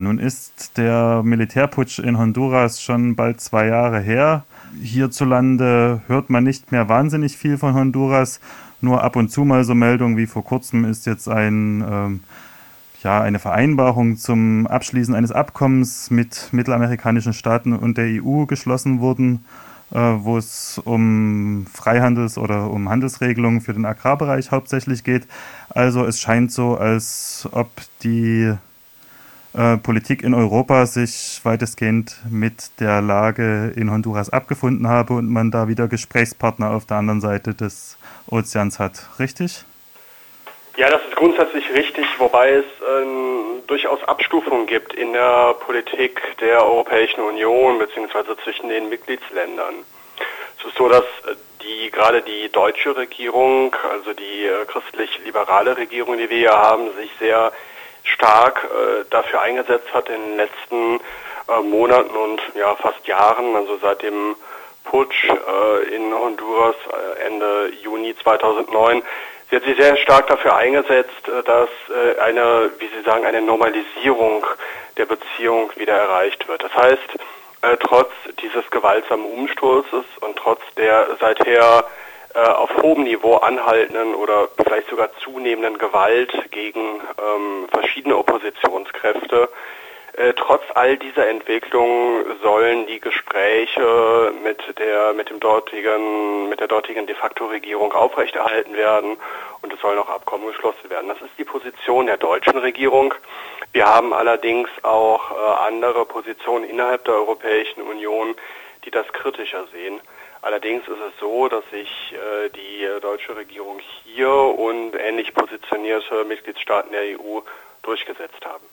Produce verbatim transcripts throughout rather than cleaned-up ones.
Nun ist der Militärputsch in Honduras schon bald zwei Jahre her. Hierzulande hört man nicht mehr wahnsinnig viel von Honduras. Nur ab und zu mal so Meldungen wie vor kurzem ist jetzt ein, ähm, ja, eine Vereinbarung zum Abschließen eines Abkommens mit mittelamerikanischen Staaten und der E U geschlossen worden, äh, wo es um Freihandels- oder um Handelsregelungen für den Agrarbereich hauptsächlich geht. Also es scheint so, als ob die äh, Politik in Europa sich weitestgehend mit der Lage in Honduras abgefunden habe und man da wieder Gesprächspartner auf der anderen Seite des Ozeans hat. Richtig? Ja, das ist grundsätzlich richtig, wobei es ähm, durchaus Abstufungen gibt in der Politik der Europäischen Union beziehungsweise zwischen den Mitgliedsländern. Es ist so, dass die gerade die deutsche Regierung, also die äh, christlich-liberale Regierung, die wir hier haben, sich sehr stark äh, dafür eingesetzt hat in den letzten äh, Monaten und ja fast Jahren, also seit dem Putsch äh, in Honduras äh, Ende Juni zweitausendneun. Sie hat sich sehr stark dafür eingesetzt, äh, dass äh, eine, wie Sie sagen, eine Normalisierung der Beziehung wieder erreicht wird. Das heißt, äh, trotz dieses gewaltsamen Umsturzes und trotz der seither äh, auf hohem Niveau anhaltenden oder vielleicht sogar zunehmenden Gewalt gegen ähm, verschiedene Oppositionskräfte. Äh, trotz all dieser Entwicklungen sollen die Gespräche mit der mit dem dortigen mit der dortigen de facto Regierung aufrechterhalten werden und es sollen auch Abkommen geschlossen werden. Das ist die Position der deutschen Regierung. Wir haben allerdings auch äh, andere Positionen innerhalb der Europäischen Union, die das kritischer sehen. Allerdings ist es so, dass sich äh, die deutsche Regierung hier und ähnlich positionierte Mitgliedstaaten der E U durchgesetzt haben.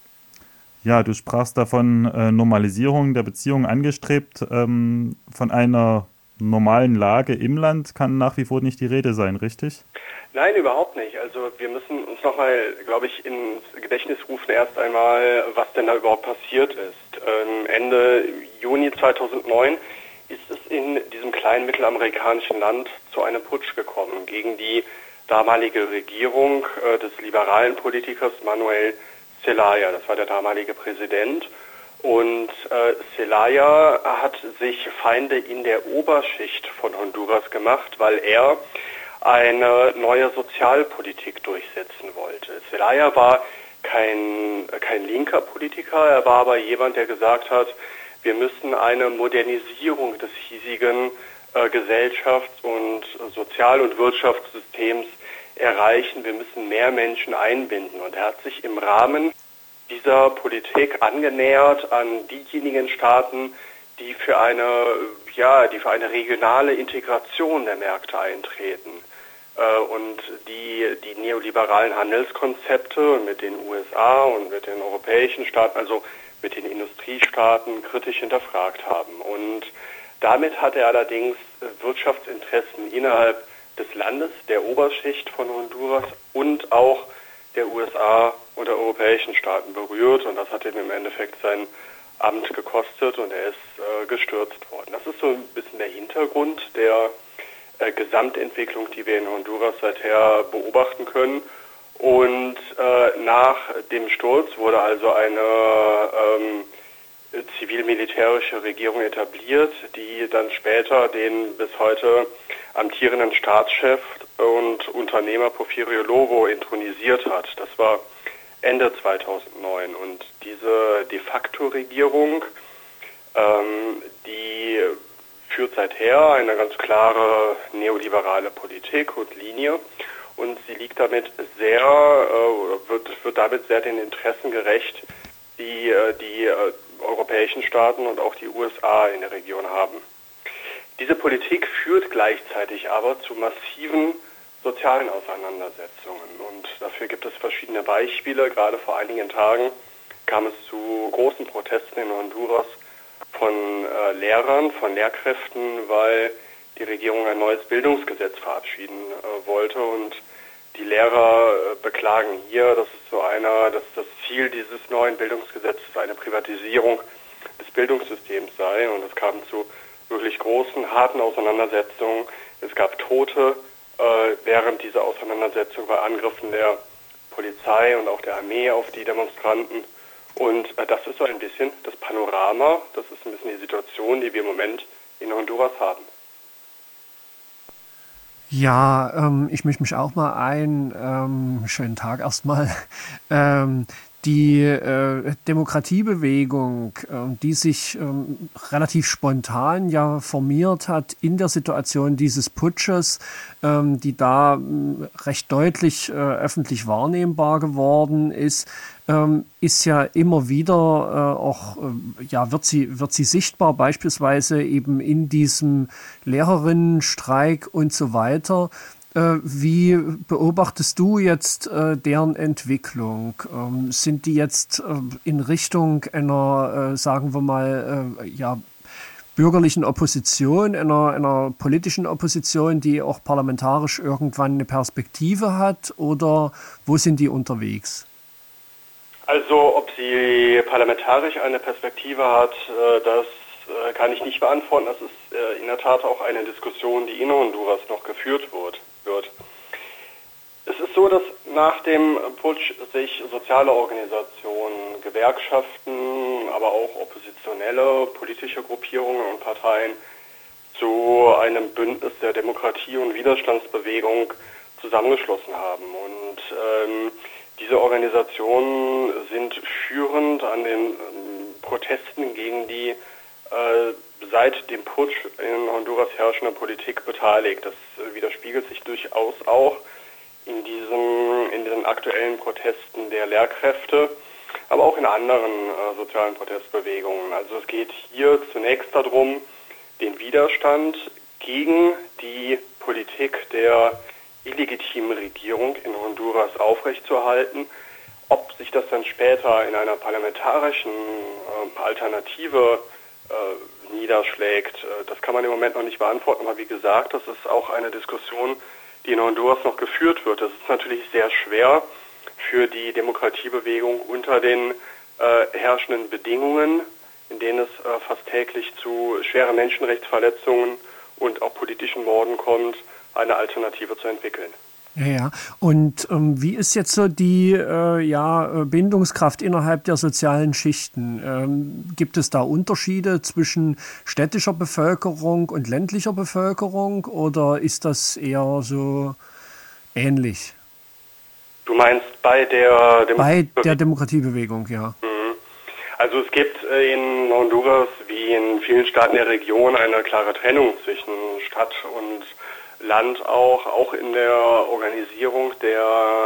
Ja, du sprachst davon äh, Normalisierung der Beziehungen angestrebt. Ähm, von einer normalen Lage im Land kann nach wie vor nicht die Rede sein, richtig? Nein, überhaupt nicht. Also wir müssen uns nochmal, glaube ich, ins Gedächtnis rufen erst einmal, was denn da überhaupt passiert ist. Ähm, Ende Juni zweitausendneun ist es in diesem kleinen mittelamerikanischen Land zu einem Putsch gekommen gegen die damalige Regierung äh, des liberalen Politikers Manuel Zelaya. Das war der damalige Präsident. Und äh, Zelaya hat sich Feinde in der Oberschicht von Honduras gemacht, weil er eine neue Sozialpolitik durchsetzen wollte. Zelaya war kein, kein linker Politiker, er war aber jemand, der gesagt hat, wir müssen eine Modernisierung des hiesigen äh, Gesellschafts- und Sozial- und Wirtschaftssystems erreichen. Wir müssen mehr Menschen einbinden. Und er hat sich im Rahmen dieser Politik angenähert an diejenigen Staaten, die für eine, ja, die für eine regionale Integration der Märkte eintreten. Äh, und die, die neoliberalen Handelskonzepte mit den U S A und mit den europäischen Staaten, also mit den Industriestaaten kritisch hinterfragt haben. Und damit hat er allerdings Wirtschaftsinteressen innerhalb des Landes, der Oberschicht von Honduras und auch der U S A und der europäischen Staaten berührt. Und das hat ihm im Endeffekt sein Amt gekostet und er ist äh, gestürzt worden. Das ist so ein bisschen der Hintergrund der äh, Gesamtentwicklung, die wir in Honduras seither beobachten können. Und äh, nach dem Sturz wurde also eine ähm, zivil-militärische Regierung etabliert, die dann später den bis heute amtierenden Staatschef und Unternehmer Porfirio Lobo intronisiert hat. Das war Ende zweitausendneun. Und diese de facto Regierung, ähm, die führt seither eine ganz klare neoliberale Politik und Linie. Und sie liegt damit sehr, äh, wird, wird damit sehr den Interessen gerecht, die äh, die äh, europäischen Staaten und auch die U S A in der Region haben. Diese Politik führt gleichzeitig aber zu massiven sozialen Auseinandersetzungen. Und dafür gibt es verschiedene Beispiele. Gerade vor einigen Tagen kam es zu großen Protesten in Honduras von äh, Lehrern, von Lehrkräften, weil die Regierung ein neues Bildungsgesetz verabschieden äh, wollte. Und die Lehrer äh, beklagen hier, dass es so einer, dass das Ziel dieses neuen Bildungsgesetzes eine Privatisierung des Bildungssystems sei. Und es kam zu wirklich großen, harten Auseinandersetzungen. Es gab Tote äh, während dieser Auseinandersetzung bei Angriffen der Polizei und auch der Armee auf die Demonstranten. Und äh, das ist so ein bisschen das Panorama, das ist ein bisschen die Situation, die wir im Moment in Honduras haben. Ja, ähm, ich mische mich auch mal ein. Ähm, schönen Tag erstmal. Ähm, die äh, Demokratiebewegung, äh, die sich ähm, relativ spontan ja formiert hat in der Situation dieses Putsches, ähm, die da ähm, recht deutlich äh, öffentlich wahrnehmbar geworden ist, ähm, ist ja immer wieder äh, auch, äh, ja, wird sie, wird sie sichtbar, beispielsweise eben in diesem Lehrerinnenstreik und so weiter. Äh, wie beobachtest du jetzt äh, deren Entwicklung? Ähm, sind die jetzt äh, in Richtung einer, äh, sagen wir mal, äh, ja, bürgerlichen Opposition, einer, einer politischen Opposition, die auch parlamentarisch irgendwann eine Perspektive hat? Oder wo sind die unterwegs? Also ob sie parlamentarisch eine Perspektive hat, äh, das äh, kann ich nicht beantworten. Das ist äh, in der Tat auch eine Diskussion, die in Honduras noch geführt wird. wird. Es ist so, dass nach dem Putsch sich soziale Organisationen, Gewerkschaften, aber auch oppositionelle politische Gruppierungen und Parteien zu einem Bündnis der Demokratie- und Widerstandsbewegung zusammengeschlossen haben. Und ähm, diese Organisationen sind führend an den ähm, Protesten gegen die äh, seit dem Putsch in Honduras herrschende Politik beteiligt. Das äh, widerspiegelt sich durchaus auch in diesem, in diesen aktuellen Protesten der Lehrkräfte, aber auch in anderen äh, sozialen Protestbewegungen. Also es geht hier zunächst darum, den Widerstand gegen die Politik der illegitimen Regierung in Honduras aufrechtzuerhalten. Ob sich das dann später in einer parlamentarischen äh, Alternative äh, niederschlägt, äh, das kann man im Moment noch nicht beantworten. Aber wie gesagt, das ist auch eine Diskussion, die in Honduras noch geführt wird. Das ist natürlich sehr schwer für die Demokratiebewegung unter den äh, herrschenden Bedingungen, in denen es äh, fast täglich zu schweren Menschenrechtsverletzungen und auch politischen Morden kommt, eine Alternative zu entwickeln. Ja, ja. Und ähm, wie ist jetzt so die äh, ja, Bindungskraft innerhalb der sozialen Schichten? Ähm, gibt es da Unterschiede zwischen städtischer Bevölkerung und ländlicher Bevölkerung oder ist das eher so ähnlich? Du meinst bei der Bei Demokratiebewegung? der Demokratiebewegung, ja. Also es gibt in Honduras wie in vielen Staaten der Region eine klare Trennung zwischen Stadt und Land auch, auch in der Organisierung der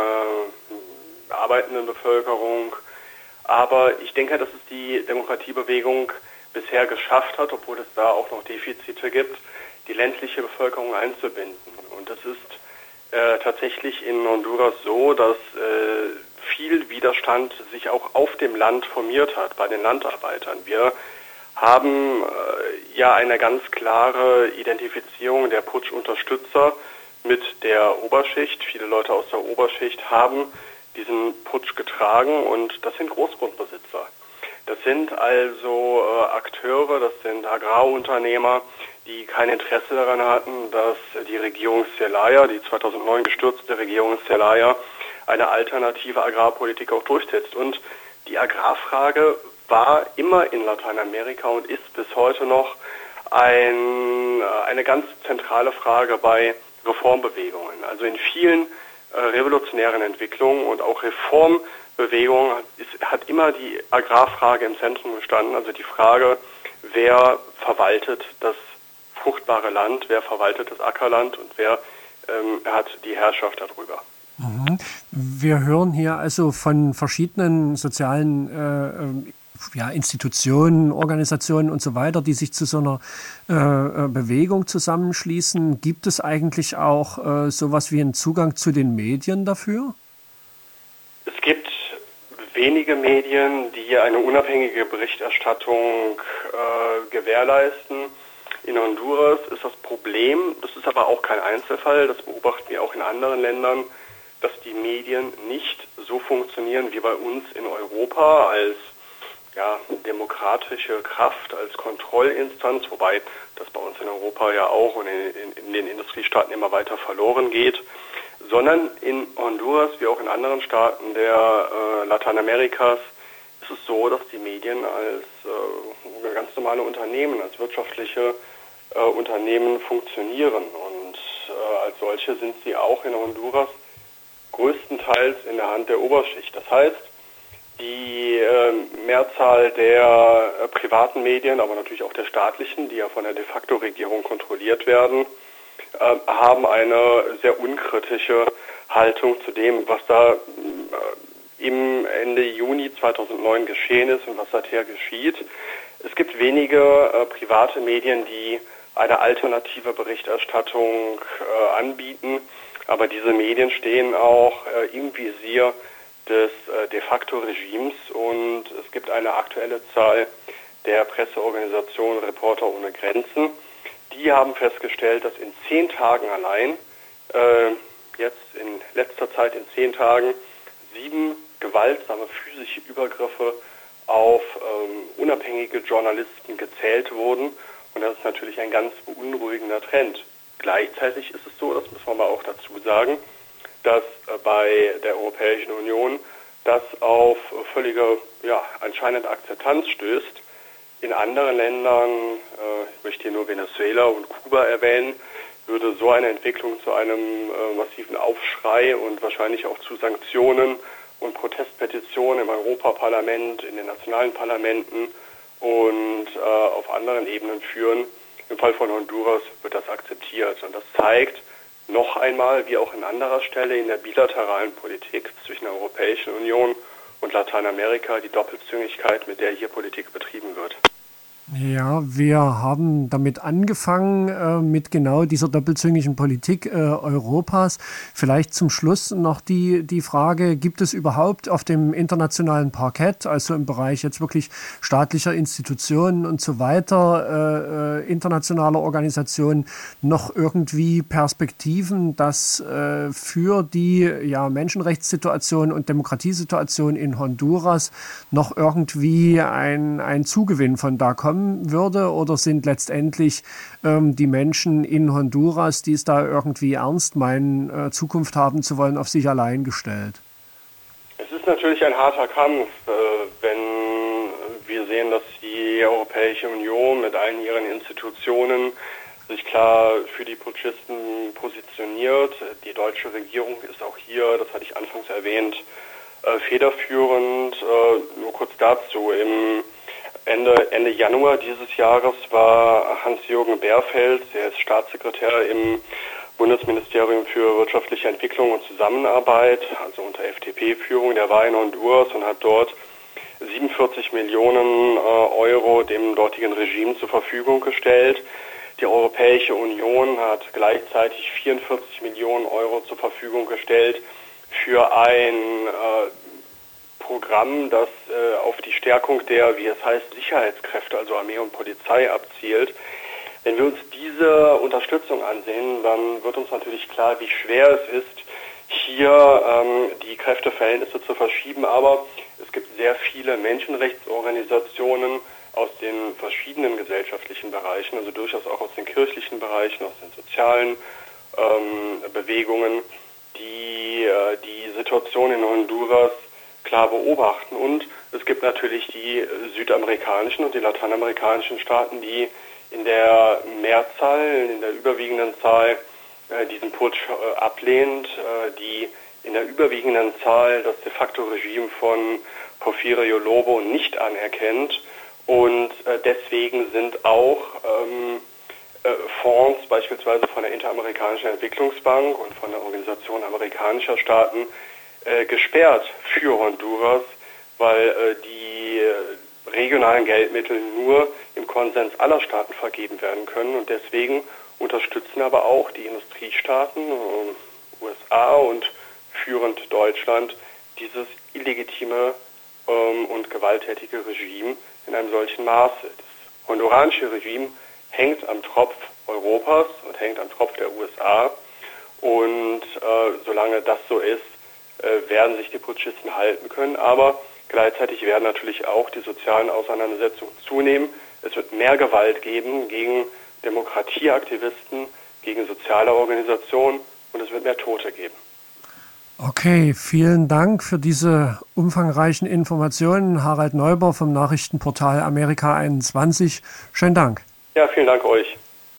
arbeitenden Bevölkerung. Aber ich denke, dass es die Demokratiebewegung bisher geschafft hat, obwohl es da auch noch Defizite gibt, die ländliche Bevölkerung einzubinden. Und es ist äh, tatsächlich in Honduras so, dass äh, viel Widerstand sich auch auf dem Land formiert hat, bei den Landarbeitern. Wir haben äh, ja eine ganz klare Identifizierung der Putschunterstützer mit der Oberschicht. Viele Leute aus der Oberschicht haben diesen Putsch getragen und das sind Großgrundbesitzer. Das sind also äh, Akteure, das sind Agrarunternehmer, die kein Interesse daran hatten, dass die Regierung Zelaya, die zweitausendneun gestürzte Regierung Zelaya, eine alternative Agrarpolitik auch durchsetzt. Und die Agrarfrage war immer in Lateinamerika und ist bis heute noch ein, eine ganz zentrale Frage bei Reformbewegungen. Also in vielen äh, revolutionären Entwicklungen und auch Reformbewegungen ist, hat immer die Agrarfrage im Zentrum gestanden. Also die Frage, wer verwaltet das fruchtbare Land, wer verwaltet das Ackerland und wer ähm, hat die Herrschaft darüber. Wir hören hier also von verschiedenen sozialen äh, ja, Institutionen, Organisationen und so weiter, die sich zu so einer äh, Bewegung zusammenschließen. Gibt es eigentlich auch äh, sowas wie einen Zugang zu den Medien dafür? Es gibt wenige Medien, die eine unabhängige Berichterstattung äh, gewährleisten. In Honduras ist das Problem, das ist aber auch kein Einzelfall, das beobachten wir auch in anderen Ländern, dass die Medien nicht so funktionieren wie bei uns in Europa als ja, demokratische Kraft, als Kontrollinstanz, wobei das bei uns in Europa ja auch und in, in, in den Industriestaaten immer weiter verloren geht, sondern in Honduras wie auch in anderen Staaten der äh, Lateinamerikas ist es so, dass die Medien als äh, ganz normale Unternehmen, als wirtschaftliche äh, Unternehmen funktionieren. Und äh, als solche sind sie auch in Honduras größtenteils in der Hand der Oberschicht. Das heißt, die äh, Mehrzahl der äh, privaten Medien, aber natürlich auch der staatlichen, die ja von der de facto Regierung kontrolliert werden, äh, haben eine sehr unkritische Haltung zu dem, was da äh, im Ende Juni zweitausendneun geschehen ist und was seither geschieht. Es gibt wenige äh, private Medien, die eine alternative Berichterstattung äh, anbieten, aber diese Medien stehen auch äh, im Visier des äh, de facto Regimes und es gibt eine aktuelle Zahl der Presseorganisation Reporter ohne Grenzen. Die haben festgestellt, dass in zehn Tagen allein, äh, jetzt in letzter Zeit in zehn Tagen, sieben gewaltsame physische Übergriffe auf ähm, unabhängige Journalisten gezählt wurden. Und das ist natürlich ein ganz beunruhigender Trend. Gleichzeitig ist es so, das muss man mal auch dazu sagen, dass äh, bei der Europäischen Union das auf völlige, ja, anscheinend Akzeptanz stößt. In anderen Ländern, äh, ich möchte hier nur Venezuela und Kuba erwähnen, würde so eine Entwicklung zu einem äh, massiven Aufschrei und wahrscheinlich auch zu Sanktionen und Protestpetitionen im Europaparlament, in den nationalen Parlamenten und äh, auf anderen Ebenen führen. Im Fall von Honduras wird das akzeptiert. Und das zeigt noch einmal, wie auch an anderer Stelle in der bilateralen Politik zwischen der Europäischen Union und Lateinamerika, die Doppelzüngigkeit, mit der hier Politik betrieben wird. Ja, wir haben damit angefangen, äh, mit genau dieser doppelzüngigen Politik äh, Europas. Vielleicht zum Schluss noch die, die Frage, gibt es überhaupt auf dem internationalen Parkett, also im Bereich jetzt wirklich staatlicher Institutionen und so weiter, äh, äh, internationaler Organisationen, noch irgendwie Perspektiven, dass äh, für die ja, Menschenrechtssituation und Demokratiesituation in Honduras noch irgendwie ein, ein Zugewinn von da kommt würde, oder sind letztendlich ähm, die Menschen in Honduras, die es da irgendwie ernst meinen, äh, Zukunft haben zu wollen, auf sich allein gestellt? Es ist natürlich ein harter Kampf, äh, wenn wir sehen, dass die Europäische Union mit allen ihren Institutionen sich klar für die Putschisten positioniert. Die deutsche Regierung ist auch hier, das hatte ich anfangs erwähnt, äh, federführend. Äh, nur kurz dazu, im Ende, Ende Januar dieses Jahres war Hans-Jürgen Berfeld, der ist Staatssekretär im Bundesministerium für wirtschaftliche Entwicklung und Zusammenarbeit, also unter F D P-Führung, der war in Honduras und hat dort siebenundvierzig Millionen äh, Euro dem dortigen Regime zur Verfügung gestellt. Die Europäische Union hat gleichzeitig vierundvierzig Millionen Euro zur Verfügung gestellt für ein äh, Programm, das äh, auf die Stärkung der, wie es heißt, Sicherheitskräfte, also Armee und Polizei abzielt. Wenn wir uns diese Unterstützung ansehen, dann wird uns natürlich klar, wie schwer es ist, hier ähm, die Kräfteverhältnisse zu verschieben. Aber es gibt sehr viele Menschenrechtsorganisationen aus den verschiedenen gesellschaftlichen Bereichen, also durchaus auch aus den kirchlichen Bereichen, aus den sozialen ähm, Bewegungen, die äh, die Situation in Honduras klar beobachten. Und es gibt natürlich die südamerikanischen und die lateinamerikanischen Staaten, die in der Mehrzahl, in der überwiegenden Zahl äh, diesen Putsch äh, ablehnt, äh, die in der überwiegenden Zahl das de facto Regime von Porfirio Lobo nicht anerkennt. Und äh, deswegen sind auch ähm, äh, Fonds, beispielsweise von der Interamerikanischen Entwicklungsbank und von der Organisation amerikanischer Staaten, Äh, gesperrt für Honduras, weil äh, die äh, regionalen Geldmittel nur im Konsens aller Staaten vergeben werden können. Und deswegen unterstützen aber auch die Industriestaaten, äh, U S A und führend Deutschland, dieses illegitime ähm, und gewalttätige Regime in einem solchen Maße. Das honduranische Regime hängt am Tropf Europas und hängt am Tropf der U S A. Und äh, solange das so ist, werden sich die Putschisten halten können, aber gleichzeitig werden natürlich auch die sozialen Auseinandersetzungen zunehmen. Es wird mehr Gewalt geben gegen Demokratieaktivisten, gegen soziale Organisationen und es wird mehr Tote geben. Okay, vielen Dank für diese umfangreichen Informationen. Harald Neuber vom Nachrichtenportal Amerika einundzwanzig. Schönen Dank. Ja, vielen Dank euch.